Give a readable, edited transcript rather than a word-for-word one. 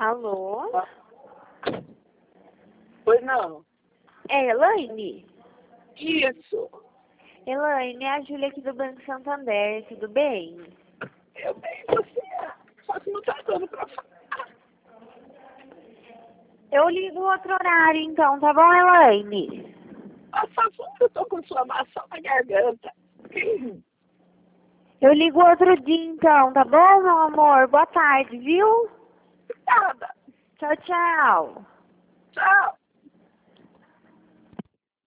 Alô? Pois não. É Elaine? Isso. Elaine, é a Júlia aqui do Banco Santander, tudo bem? Eu bem, você. Só que não tá dando pra falar. Eu ligo outro horário então, tá bom, Elaine? Por favor, eu tô com inflamação na garganta. Eu ligo outro dia então, tá bom, meu amor? Boa tarde, viu? Nada. Tchau, tchau. Tchau.